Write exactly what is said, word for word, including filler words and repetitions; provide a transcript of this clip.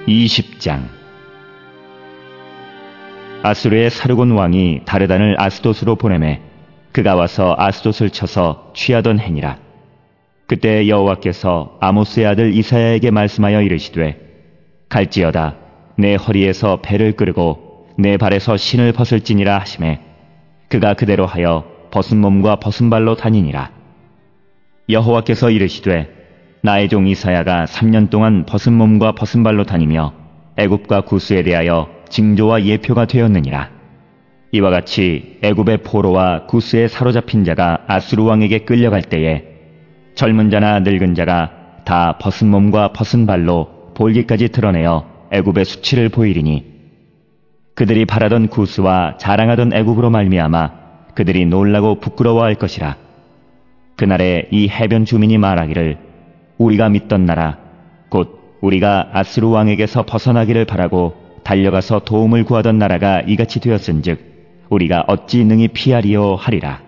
이십 장. 아수르의 사르곤 왕이 다르단을 아스돗으로 보내매 그가 와서 아스돗을 쳐서 취하던 행이라. 그때 여호와께서 아모스의 아들 이사야에게 말씀하여 이르시되, 갈지어다 내 허리에서 배를 끄르고 내 발에서 신을 벗을지니라 하시매 그가 그대로 하여 벗은 몸과 벗은 발로 다니니라. 여호와께서 이르시되, 나의 종 이사야가 삼 년 동안 벗은 몸과 벗은 발로 다니며 애굽과 구스에 대하여 징조와 예표가 되었느니라. 이와 같이 애굽의 포로와 구스에 사로잡힌 자가 아수르 왕에게 끌려갈 때에 젊은 자나 늙은 자가 다 벗은 몸과 벗은 발로 볼기까지 드러내어 애굽의 수치를 보이리니, 그들이 바라던 구스와 자랑하던 애굽으로 말미암아 그들이 놀라고 부끄러워할 것이라. 그날에 이 해변 주민이 말하기를, 우리가 믿던 나라 곧 우리가 아수르 왕에게서 벗어나기를 바라고 달려가서 도움을 구하던 나라가 이같이 되었은즉 우리가 어찌 능히 피하리요 하리라.